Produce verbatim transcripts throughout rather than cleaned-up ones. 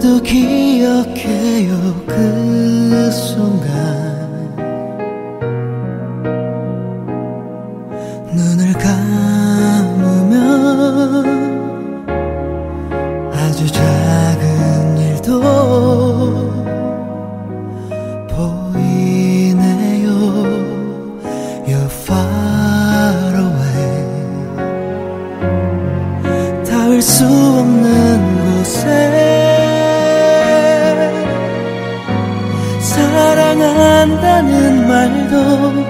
모두 기억해요 그 순간. 눈을 감으면 아주 작은 일도 보이네요. You're far away. 닿을 수 없는 곳에 사랑한다는 말도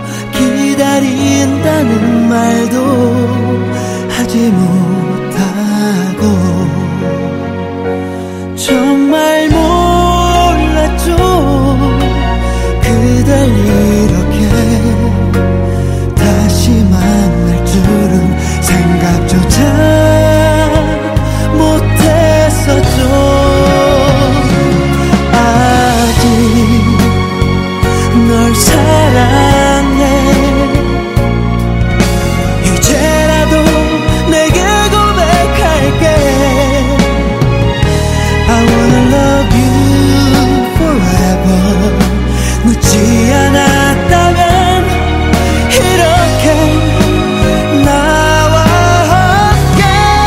기다린다는 말도 하지 못하고 정말 몰랐죠. 그댈 이렇게 다시 만날 줄은 생각조차 못했었죠. 아직 널 사랑해. 이제라도 내게 고백할게. I wanna love you forever. 늦지 않았다면 이렇게 나와 함께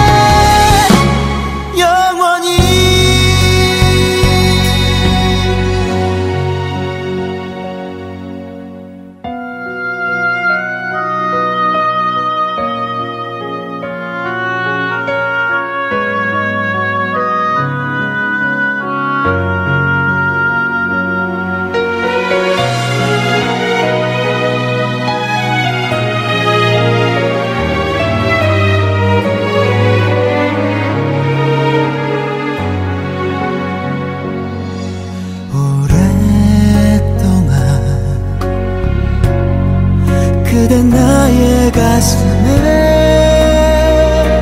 영원히. 그댄 나의 가슴에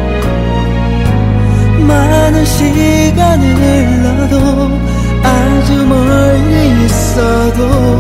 많은 시간을 흘러도 아주 멀리 있어도